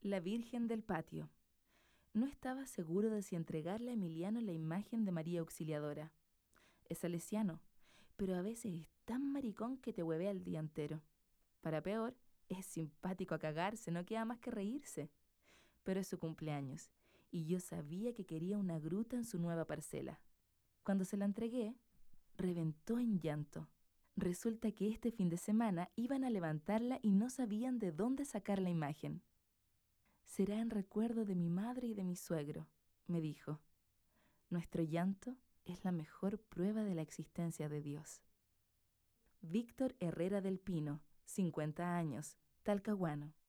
La Virgen del Patio. No estaba seguro de si entregarle a Emiliano la imagen de María Auxiliadora. Es salesiano, pero a veces es tan maricón que te huevea el día entero. Para peor, es simpático a cagarse, no queda más que reírse. Pero es su cumpleaños, y yo sabía que quería una gruta en su nueva parcela. Cuando se la entregué, reventó en llanto. Resulta que este fin de semana iban a levantarla y no sabían de dónde sacar la imagen. Será en recuerdo de mi madre y de mi suegro, me dijo. Nuestro llanto es la mejor prueba de la existencia de Dios. Víctor Herrera del Pino, 50 años, Talcahuano.